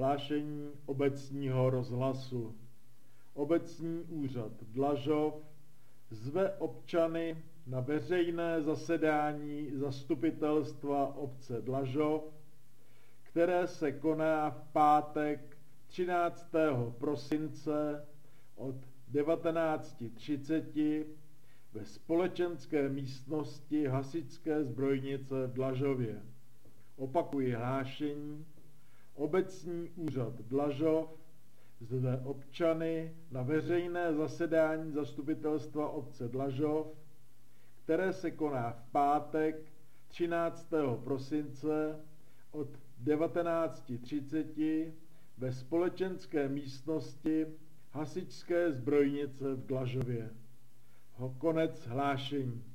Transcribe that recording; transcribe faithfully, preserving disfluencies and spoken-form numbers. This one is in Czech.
Hlášení obecního rozhlasu. Obecní úřad Dlažov zve občany na veřejné zasedání zastupitelstva obce Dlažov, které se koná v pátek třináctého prosince od devatenácti třiceti ve společenské místnosti Hasičské zbrojnice v Dlažově. Opakuji hlášení. Obecní úřad Dlažov zve občany na veřejné zasedání zastupitelstva obce Dlažov, které se koná v pátek třináctého prosince od devatenácti třiceti ve společenské místnosti Hasičské zbrojnice v Dlažově. Konec hlášení.